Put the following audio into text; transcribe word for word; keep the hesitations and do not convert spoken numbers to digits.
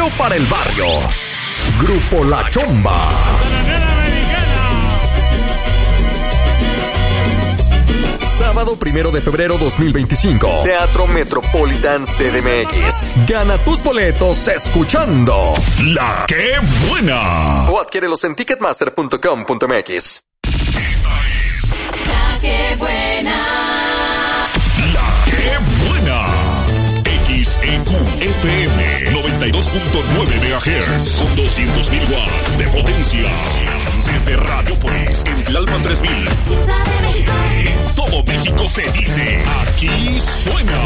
solo para el barrio. Grupo La Chomba. Sábado primero de febrero dos mil veinticinco. Teatro Metropolitan C D M X. Gana tus boletos escuchando La Qué Buena. O adquiérelos en ticketmaster punto com punto m x. La Qué Buena. La Qué Buena. X E Q F M noventa y dos punto nueve megahertz con doscientos mil watts de potencia. Desde Radiopolis en Tlalpan tres mil. Ciudad de México. En todo México se dice, aquí suena